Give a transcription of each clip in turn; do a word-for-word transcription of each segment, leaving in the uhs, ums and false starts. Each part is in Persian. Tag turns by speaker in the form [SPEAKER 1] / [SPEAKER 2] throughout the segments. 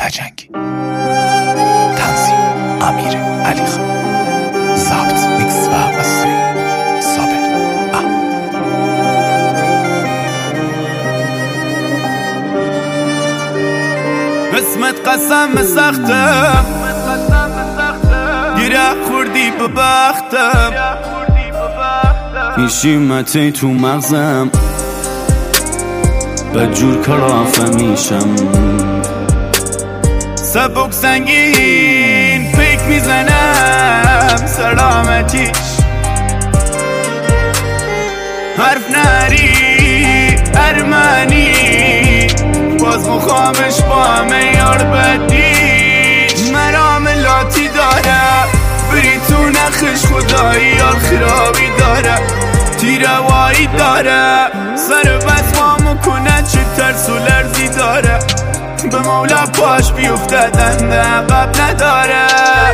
[SPEAKER 1] خجنگی. تنظیم امیر علی خان. ضبط، میکس و مستری صابر احمد.
[SPEAKER 2] قسمت قسم سختم، گیره خوردی به بختم، میشیمتی تو مغزم، بدجور کلافه میشم. سبک سنگین پیک میزنم سلامتیش، حرف نری ارمنی باز مخامش با میار بدیش. مرام لاتی داره بری تو نخش خدایی یال خرابی داره، تیروایی داره سر بس ما مکنه چه ترس و لرزی داره، به مولا پاش بیفتدن عقب نداره.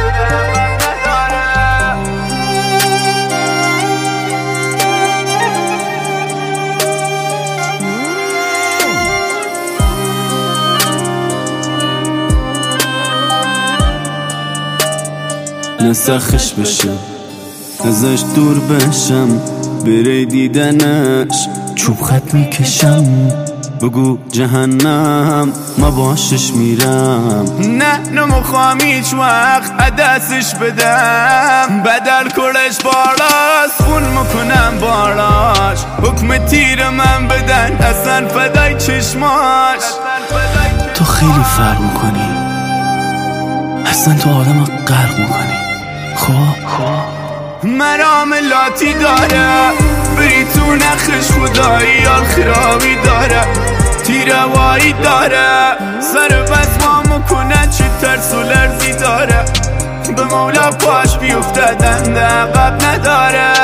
[SPEAKER 2] نسخش بشم ازش دور بشم، بری دیدنش چوب خط میکشم، بگو جهنم ما باشش میرم. نه نمخوام هیچ وقت عدسش بدم، بدل کلش باراست خون میکنم باراش، حکم تیر من بدن اصلا فدای چشماش. تو خیلی فرق میکنی، اصلا تو آدم غرق میکنی. خواه خواه مرام لاتی داره بری تو نخش خدایی یال خرابی داره، تیروایی داره سر بس ما مکنه چه ترس و لرزی داره، به مولا پاش بیفتدن عقب نداره.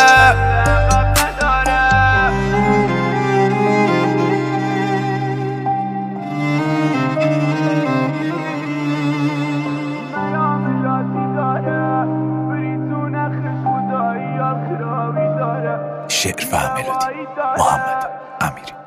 [SPEAKER 1] شعر و ملودی محمد امیری.